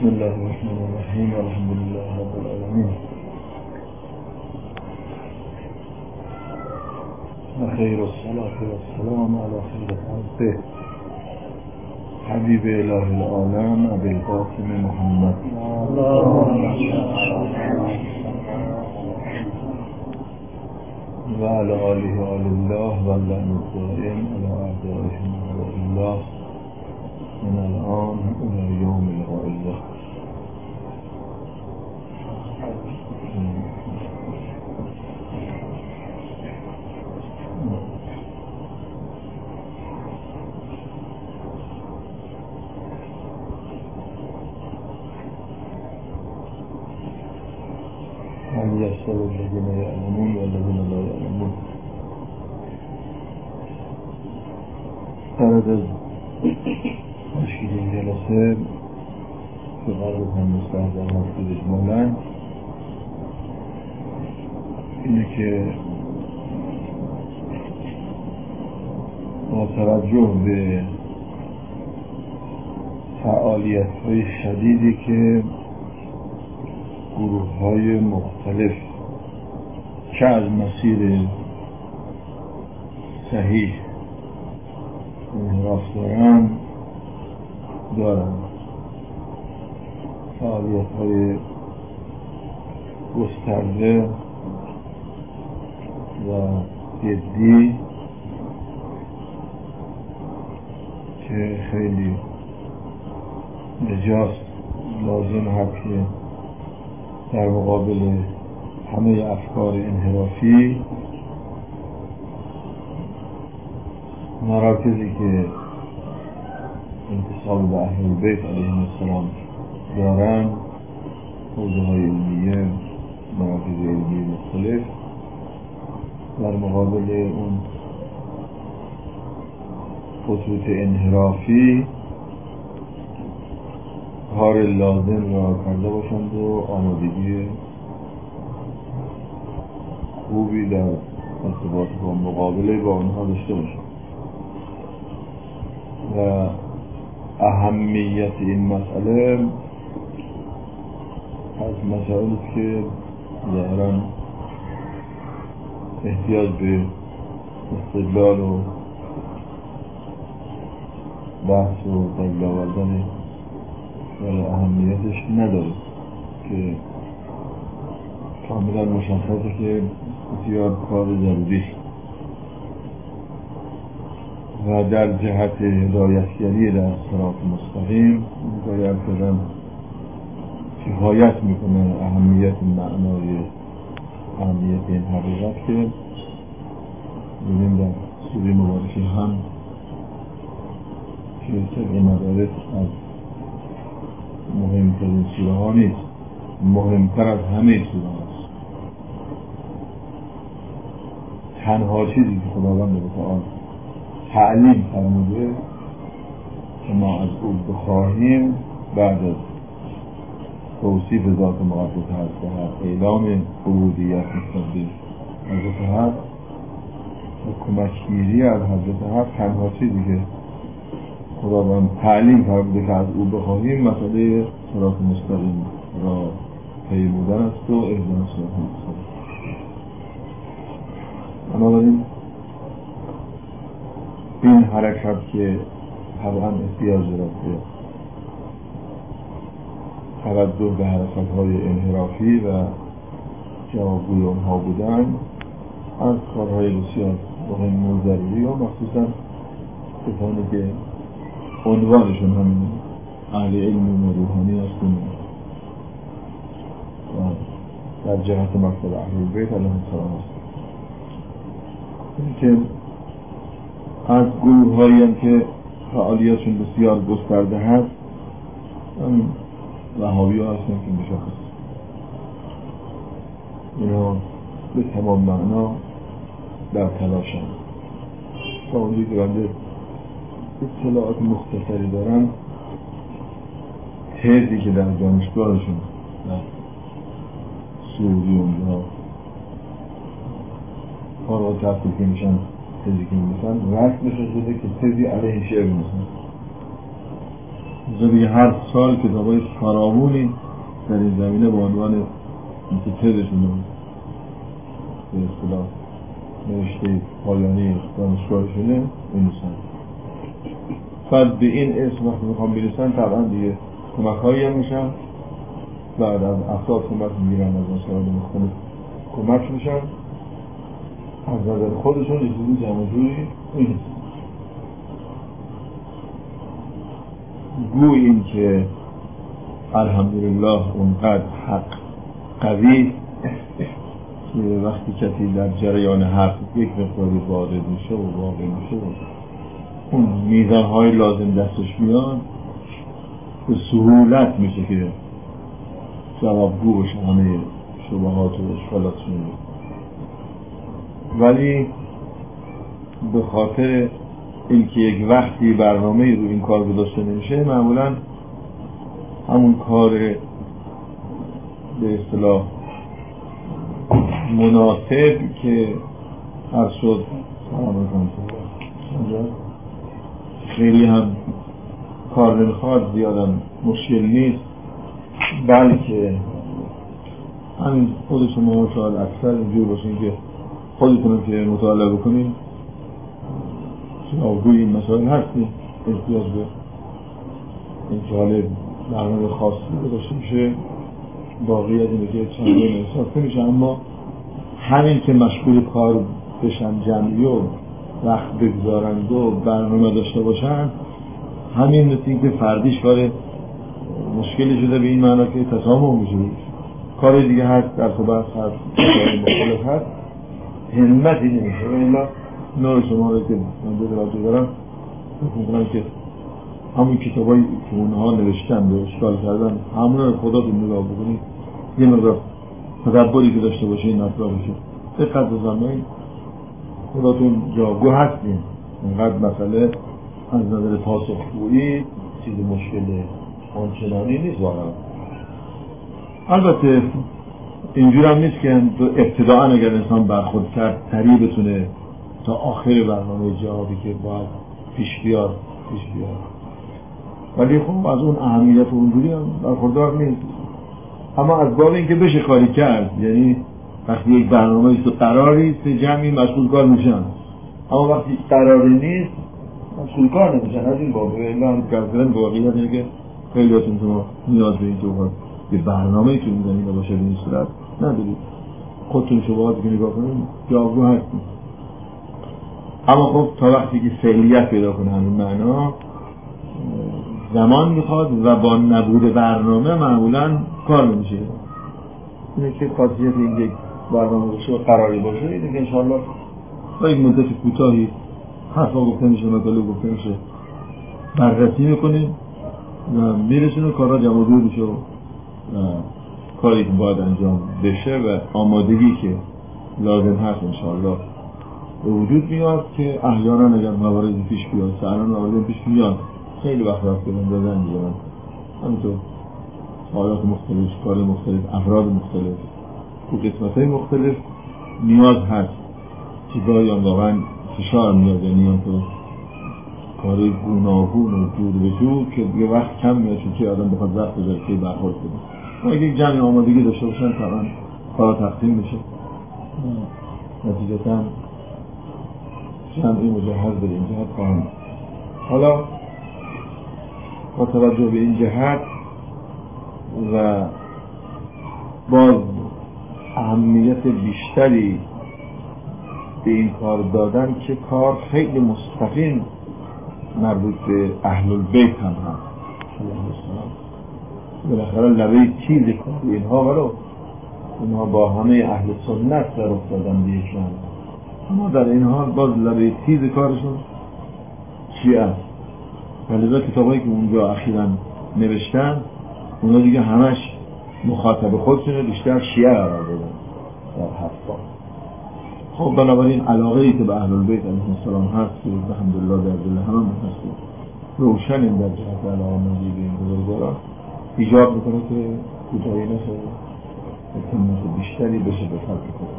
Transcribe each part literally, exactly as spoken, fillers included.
بسم الله الرحمن الرحیم الحمد لله رب العالمین و خیر الصلاة و السلام علی خیر خلقه حبیب اله العالم ابی القاسم محمد و علی آله آل الله و اللعن الدائم علی اعدائهم اعداء الله من الان الى یوم لقاء الله. هل يستوي الذين يعلمون والذين لا يعلمون. بعد از تشکیل این جلسه که قرار هم مستحضر هستید اجمالاً اینه که با توجه به فعالیت های شدیدی که گروه های مختلف که از مسیر صحیح انحراف دارن دارن فعالیت های گسترده و جدی که خیلی نجاست لازم هست که در مقابل همه افکار انحرافی مراکزی که انتصاب به اهل بیت علیهم السلام دارن، حوزه های علمیه، مراکز علمی مختلف، در مقابل اون خطوط انحرافی کار لازم را کرده باشند و آمادگی خوبی در ارتباط با مقابله با آنها داشته باشند. و اهمیت این مسئله از مسائلی که ظاهراً احتیاج به استدلال و بحث و دلیل آوردن برای اهمیتش نداره که کاملا مشخصه که بسیار کار ضروری و در جهت هدایتگری در صراط مستقیم باید کردن کفایت میکنه اهمیت معنای اهمیت این حقیقت که ببین در سوره مبارکه هم که طبق مدارس از مهمترین سوره ها نیست، مهمتر از همه سوره هاست. تنها چیزی که خداوند به آن تعلیم فرموده که ما از او بخواهیم بعد از توصیف ذات مقدس هست و اعلام عبودیت نسبت به حضرت هست و کمکگیری از حضرت هست، تنها چیزی که خداوند تعلیم فرموده که از او بخواهیم مسئله صراط مستقیم را پیمودن است و اهدنا صراط مستقیم. بنابراین این حرکت که طبعا احتیاج دارد به توجه به حرکت‌های انحرافی و جوابگوی آنها بودن از کارهای بسیار مهم و ضروری و مخصوصا کسانی که عنوانشون همین اهل علم و روحانی هستند و در جهت مکتب اهل بیت علیهم السلام هستند. این که از گروه هایی هم که فعالیتشون بسیار گسترده هست همین وهابی ها هستن که مشخص اینا به تمام معنا در تلاشن تا اونجایی که بنده اطلاعات مختصری دارن تیزی که در دانشگاهشون در سعودی اونجا فارغ التحصیل که میشن تیزی که میشن رسمش شده که تیزی علیه شیعه میشن دیگه هر سال کتابای فراوانی در این زمینه به عنوان تزشون به اصطلاح نوشته پایانی دانشگاهشونه بنویسن. بعد به این اسم وقتی میخوام بنویسن طبعا دیگه کمک هایی هم میشن، بعد از افراد کمک میگیرن، از مسائل مختلف کمک میشن، از نظر خودشون یه چیزی جمع جوری نیست. گوی این که الحمدلله اونقدر حق قوی که وقتی کسی در جریان حق یک مقداری وارد میشه و واقع میشه و اون میزانهای لازم دستش میاد به سهولت میشه که جوابگو بشه همه شبهات و اشکالاتشون. ولی به خاطر اینکه یک وقتی برنامه رو این کار گذاشته نمیشه، معمولا همون کار به اصطلاح مناسب که هر شد خیلی هم کار نمیخواد، زیادم مشکل نیست، بلکه همین خود شما شاید اکثر اینجور باشین که خودتونم که مطالعه بکنین جوابگوی این مسائل هستیم، احتیاج به این جالب برنامه خاصی داشته میشه، باقی از اینه که چندین احساس نمیشه. اما همین که مشغول کار بشن جمعی و وقت بگذارند و برنامه داشته باشن، همین مثل این که فردیش کار مشکلی شده به این معنا که تسامح میشه. کار دیگه هست، در صحبت هست، مختلف هست، همتی نمیشه. و ایلا نور شما رو که من دو دراجه دارم میکنم که همون کتاب هایی که اونها نوشتن و اشکال کردن همون رو خودتون نگاه بکنید، یه مقدار تدبری که داشته باشه این اطلاع بشه دقت بزنید، خودتون جاگو هستین. اینقدر مسئله از نظر پاسخگویی چیز مشکل آنچنانی نیست واقعا. البته اینجور هم نیست که ابتداعا اگر انسان برخورد کرد سریع بتونه تا آخر برنامه جوابی که باید پیش بیاد پیش بیاد، ولی خب از اون اهمیت اونجوری هم برخوردار نیست. اما از باب اینکه بشه کاری کرد، یعنی وقتی یک برنامه است و قراری سه جمعی مشغول کار میشن، اما وقتی قراری نیست مشغول کار نمیشن. از این باب اعلان کردن واقعیت اینه که خیلیاتون شما نیاز به این توقع یه برنامه که میزنید باشه به این صورت ندارید، خودتون شبهاتی که نگاه کنید جاگو هستید. اما خب تا وقتی که فعلیت پیدا کنه همین معنا زمان میخواد و با نبود برنامه معمولا کار نمیشه. اینه که خاصیت این یک برنامه باشه و قراری باشه اینه که انشاءالله با یک مدت کوتاهی حرفا گفته میشه، مطالب گفته میشه، بررسی میکنیم و میرسونه کارها جمع جور میشه و کاری که باید انجام بشه و آمادگی که لازم هست انشاءالله به وجود میاد که احیانا اگر مواردی پیش بیاد، سران مواردی پیش بیاد خیلی وقت رفت بدن دادن میزنن، همینطور حالات مختلف، کار مختلف، افراد مختلف و قسمت های مختلف نیاز هست که گاهی هم واقعا فشار میاد، یعنی هم تو کاری گوناگون و جور به جور که یه وقت کم میاد چون که آدم بخواد وقت بذاره که برخورد کنه. و اگه یک جمعی آمادگی داشته باشن طبعا کار تقسیم میشه، نتیجتا جمعی مجهز به این جهت خواهم. حالا با توجه به این جهت و باز اهمیت بیشتری به این کار دادن که کار خیلی مستقیم مربوط به اهل البیت هم هست. بالاخره لبه تیز کار اینها ولو اینها با همه اهل سنت در افتادن به یک جمع، اما در این حال باز لبه تیز کارشون شیعه است. ولذا کتابایی که اونجا اخیراً نوشتن اونا دیگه همش مخاطب خودشونه بیشتر شیعه قرار دادن در حرفا. خب بنابراین علاقه‌ای که به اهل البیت علیهم السلام هست که الحمدلله در دل همه هست روشن این در جهت علاقه‌مندی به این بزرگواران ایجاب میکنه که کوتاهی نشه، اهتمام بیشتری بشه به خلق کنه.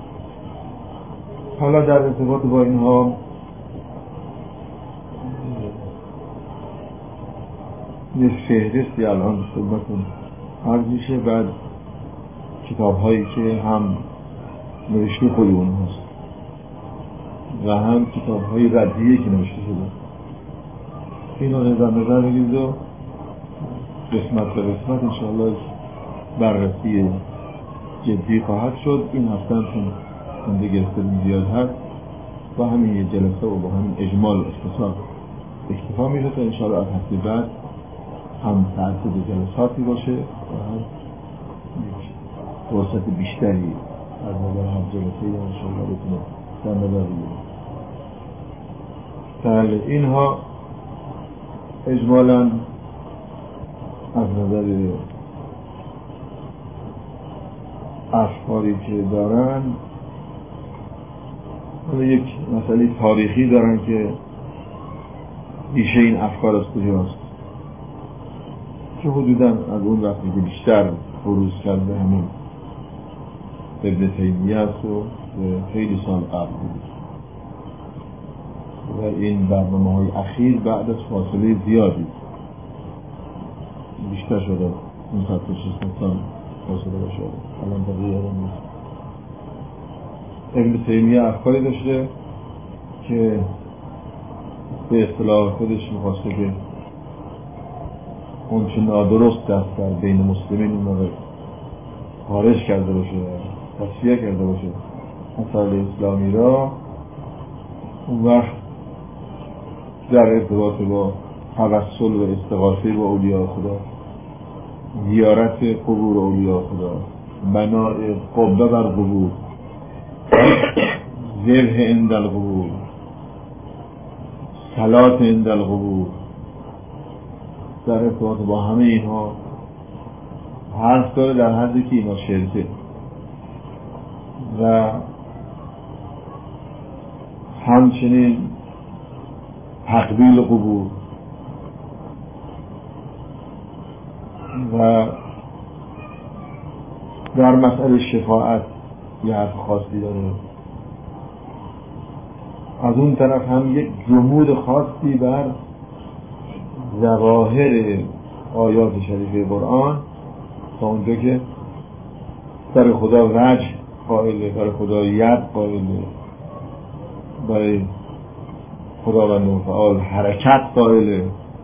حالا در ارتباط با اینها یه فهرستی الان خدمتتون عرض میشه، بعد کتاب هایی که هم نوشته خود اون هست و هم کتاب های ردیه که نوشته شده، اینا رو در نظر بگیرید و قسمت به قسمت انشاءالله بررسی جدی خواهد شد. این هفته هم چون کنده گرفته زیاد هست با همین یه جلسه و با همین اجمال اختصار اکتفا میشه تا انشاءالله از هفته بعد هم تعدد جلساتی باشه و هم فرصت بیشتری از نظر هم جلسه انشاءالله بتونه در نظر بگیریم. بله اینها اجمالاً از نظر افکاری که دارن یک مسئله تاریخی دارن که ریشه این افکار از کجاست که حدوداً از اون وقتی که بیشتر بروز کرده همین ابن تیمیه است و خیلی سال قبل بود و این برنامه های اخیر بعد از فاصله زیادی بیشتر شده، این صد و شصت سال فاصله باشه الان بقیه یادم نیست. ابن تیمیه افکاری داشته که به اصطلاح خودش میخواسته که اون چه نادرست است در بین مسلمین این رو خارج کرده باشه، تصفیه کرده باشه مسائل اسلامی را. اون وقت در ارتباط با توسل و استغاثه با اولیاء خدا، زیارت قبور اولیاء خدا، بناء قبه بر قبور، ذبح عند القبور، صلات عند القبور، در ارتباط با همه اینها حرف داره در حدی که اینا شرکه و همچنین تقبیل قبور و در مسئله شفاعت یه حرف خاصی داره. از اون طرف هم یک جمود خاصی بر ظواهر آیات شریفه قرآن، تا اونجا که برای خدا وجه قائله، برای خدا ید قائله، برای خدا و نوفعال حرکت قائله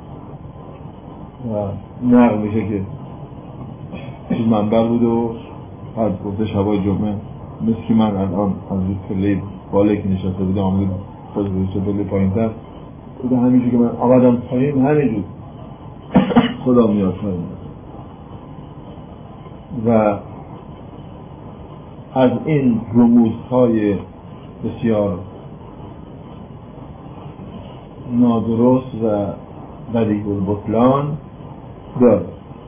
و نقل میشه که تو منبر بود و از گفته شبای جمعه مثل که من الان از روی پله بالا که نشسته بودم آمده خود روی پله پایین تر بوده، همیشه که من آمدم پایین همینجور خدا میاد پایین و از این رموزهای بسیار نادرست و بدیع البطلان داره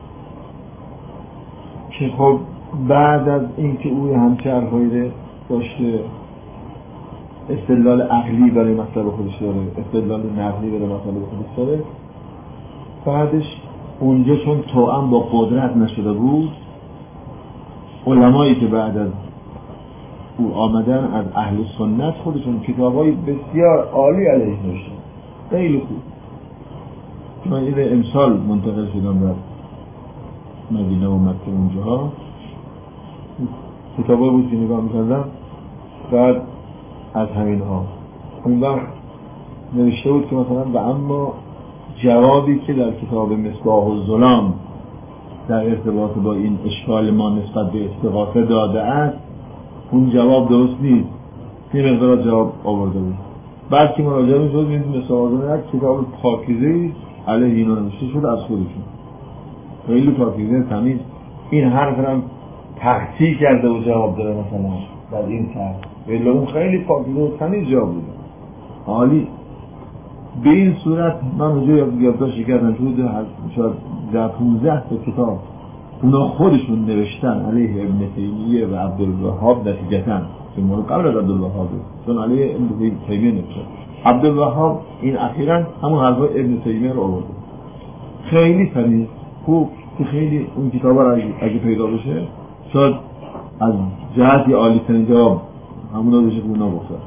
که خب بعد از اینکه او همچه حرفایی داشته، استدلال عقلی برای مطلب خودش داره، استدلال نقلی برای مطلب خودش داره، بعدش اونجا چون توأم با قدرت نشده بود، علمایی که بعد از او آمدن از اهل سنت خودشون کتابای بسیار عالی علیه نوشتن، خیلی خوب. من این امسال منتقل شدم در مدینه و مکه اونجاها، کتابای بود که نگاه میکردم، بعد از همین ها اون وقت نوشته بود که مثلا و اما جوابی که در کتاب مصباح الظلام در ارتباط با این اشکال ما نسبت به استغاثه داده است، اون جواب درست نیست، این مقدار جواب آورده بود. بعد که مراجعه میشد میدونیم مصباح الظلام یک کتاب پاکیزه علیه اینا نوشته شد از خودشون، خیلی پاکیزه تمیز، این حرف هم تقطیع کرده و جواب داره مثلا در این طرح، ولی اون خیلی پاکیزه و تمیز جواب بوده، عالی. به این صورت من اونجا یادداشتی کردم تو شاید در پونزده تا کتاب اونا خودشون نوشتن علیه ابن تیمیه و عبدالوهاب، نتیجتاً که مورد قبل از عبدالوهاب چون علیه ابن تیمیه نوشتن، عبدالوهاب این اخیراً همون حرفای ابن تیمیه رو آورده، خیلی تمیز خوب، که خیلی اون کتابا رو اگه پیدا بشه شاید از جهتی عالی ترین جواب همونا بشه که اونا گفتن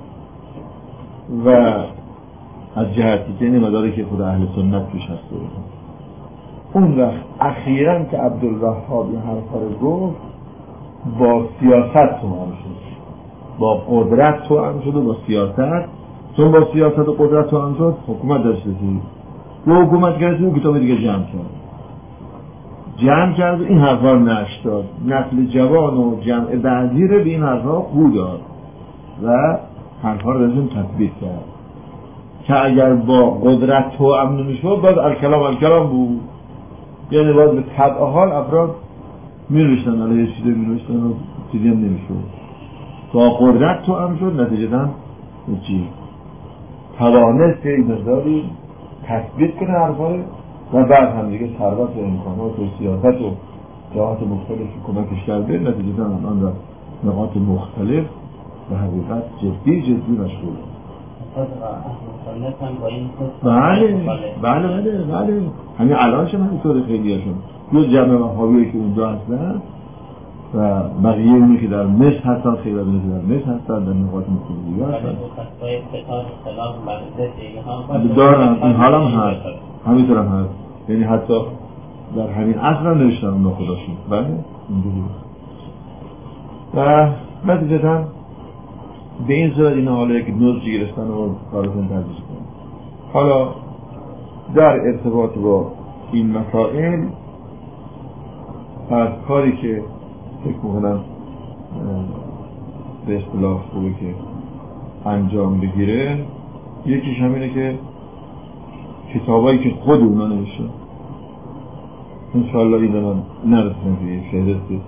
و از جهتی که این مداره که خود اهل سنت پیش هسته. اون وقت اخیراً که عبدالوهاب این حرفا رو گفت با سیاست توام شد، با قدرت توام شد و با سیاست، چون با سیاست و قدرت توام شد حکومت داشته شد و حکومت کرد اون کتاب دیگه جمع کرد جمع کرد و این حرفا رو نشر داد، نسل جوان و جمع بعدی رو به این حرفا خو داد و حرفا رو بهشون تطبیق کرد که اگر با قدرت توام نمیشد باز الکلام الکلام بود، یعنی باز به طبع حال افراد می‌نوشتن علیه چیزی می‌نوشتن و چیزی هم نمی‌شد. با قدرت توام شد، نتیجتاً چی؟ توانست که این مقداری تثبیت کنه حرفا و بعد هم دیگه ثروت و امکانات و سیاست و جهات مختلفی کمکش کرده، نتیجتاً آن را نقاط مختلف به حقیقت جدی جدی مشغول. بله بله بله بله همین الان شما اینطور خیلی هاشون دو جمع وهابیایی که اونجا هستن و بقیه اونی که در مصر هستن، خیلی اونی که در مصر هستن در نقاط مختلف دیگه هستن دارن، این حال هم هست، همینطور هم هست، یعنی حتی در همین عصر هم نوشتن اونا خداشون. بله اینجوری و نتیجتاً به این صورت این حاله که نوزی گرفتن و کارتون تدریس کنن. حالا در ارتباط با این مسائل از کاری که فکر میکنم به اصطلاح خوبه که انجام بگیره، یکیش همینه که کتابایی که خود اونا نوشتن انشاءالله این من نرسیم که یه فهرست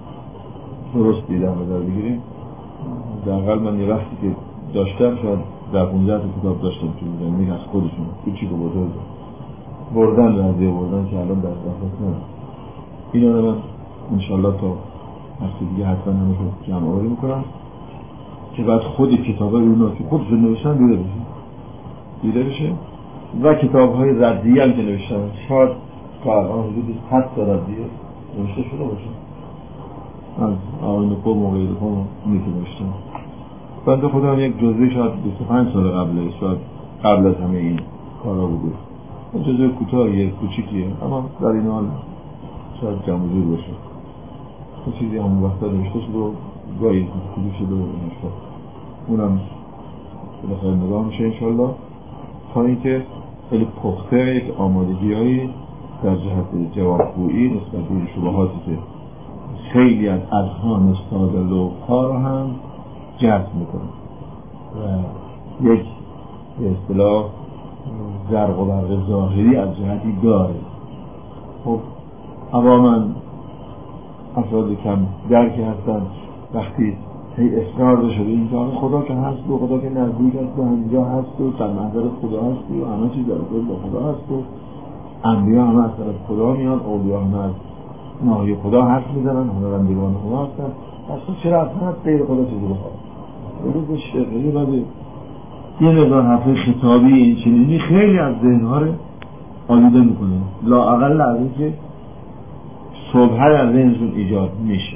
درست دیدم و در بگیریم. در اقل من یه وقتی که داشتم شاید در پونزده کتاب داشتم که میگه از خودشون کوچیک و بزرگ بردن رضیه بردن که الان در دفعه نمید اینا رو من انشاءالله تا هفته دیگه حتما همه رو جمع آوری میکنم که بعد خود کتابه رو اونا که خودشون نوشتن دیده بشه دیده بشه و کتاب های ردیه هم که نوشتن شاید که الان حدود هفت تا ردیه نوشته شده باشه از آقایون قوم و غیر قوم اونی که نوشتن. بنده خدا هم یک جزوه شاید بیست و پنج سال قبله، شاید قبل از همه این کارا بوده، این جزوه کوتاهیه کوچیکیه اما در این حال شاید جمع جور باشه، این چیزی همون وقتا نوشته شده و گاهی کلی شده و نوشته اونم بخیر نگاه میشه انشالله تا اینکه خیلی پخته یک آمادگی هایی در جهت جوابگویی نسبت به این شبهاتی که خیلی از اذهان ساده لوح‌ها رو هم جذب میکنه و یک به اصطلاح زرق و برق ظاهری از جهتی داره. خب عواما افراد کم درکی هستن وقتی هی اصرار بشه به این که خدا که هست و خدا که نزدیک هست و همینجا هست و در محضر خدا هست و همه چیز در با خدا هست و انبیا همه از طرف خدا میان، اولیا همه از ناحیه خدا حرف میزنن، همه بندگان خدا هستن، اصلا چرا اصلا غیر خدا چیزی بخواد بلو بشه خیلی بده یه مقدار حرف خطابی این چنینی خیلی از ذهنها رو آلوده میکنه، لااقل از این که صبحه در ذهنشون ایجاد میشه.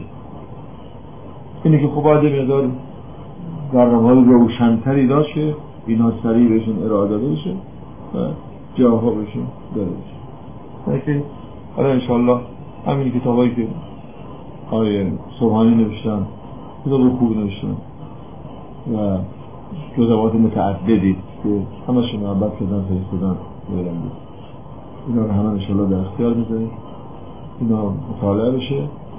اینه که خب باید مقدار برنامه‌های روشن‌تری داشته اینا سریع بهشون ارائه داده بشه و جاها بهشون داده بشه. که حالا انشالله همین کتابایی که آقای صبحانی نوشتن کتاب خوب نوشتن و جزوات متعددی که همشون محبت کردن فرستادن بگرنده اینا رو همه انشالله در اختیار میذاریم، اینا مطالعه بشه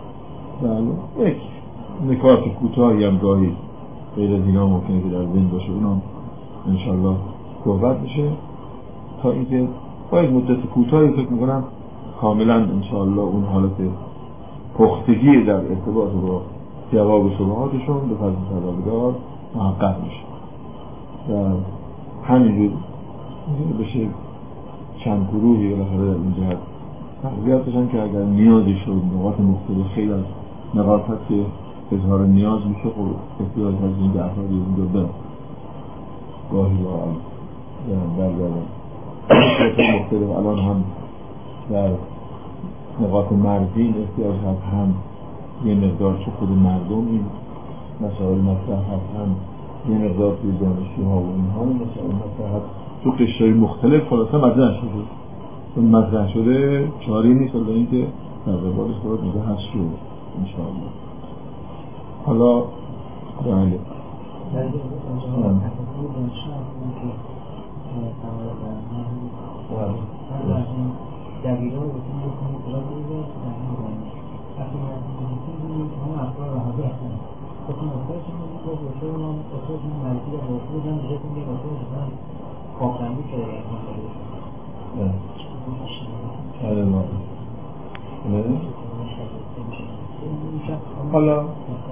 و یک نکات کوتاهی هم گاهی غیر از اینا ممکنه که در ذهن باشه اونا انشالله صحبت بشه تا اینکه با یک مدت کوتاهی فکر میکنم کاملا انشالله اون حالت پختگی در ارتباط با جواب شبهاتشون به فضل تدابیدار محقق میشه و همینجور بشه چند گروهی بالاخره در این جهت تقویت بشن که اگر نیازی شد نقاط مختلف خیلی از نقاط هست که اظهار نیاز میشه خب احتیاج از این که افرادی اونجا برن گاهی با هم برگردن نقاط مختلف الان هم در نقاط مرزی احتیاج هست، هم یه مقدار چه خود مردم این مسائل مطرح هست، هم یه مقدار توی دانشجوها و اینها مسائل مطرح هست تو قشرهای مختلف خلاصه مطرح شده اون مطرح شده چاری نیست ولی اینکه در قبالش باید میگه هست شد انشاءالله. حالا بله دبیران بسیم بکنید را بوده وقتی همه افراد را حاضر هستند بسیم افتاد شما با بسیار من افتاد من مرزی را بسیار بودم بسیم یک افتاد بسیم خوابتنبی شده حالا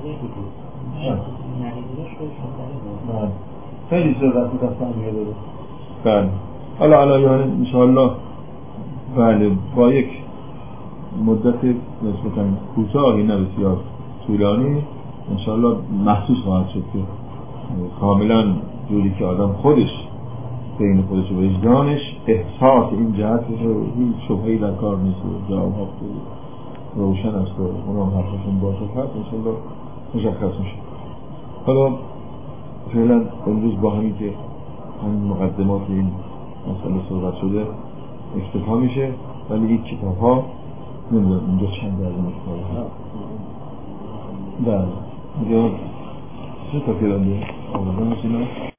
خیلی صورت دست هم میگه داره. بله حالا حالا یعنی انشاءالله بله با یک مدت نسبتاً کوتاهی نه بسیار طولانی انشاءالله محسوس خواهد شد که کاملا جوری که آدم خودش بین خودش و وجدانش احساس این جهت رو هیچ شبهه‌ای در کار نیست و جواب روشن است و اونم حرفشون باشه هست انشاءالله مشخص میشه. حالا فعلا امروز با همین که همین مقدمات این مسئله صحبت شده اکتفا میشه ولی این کتاب ها نمیدونم اینجا چند درجه مکتاب هست بله اینجا سه تا کلانده آمدن هست اینا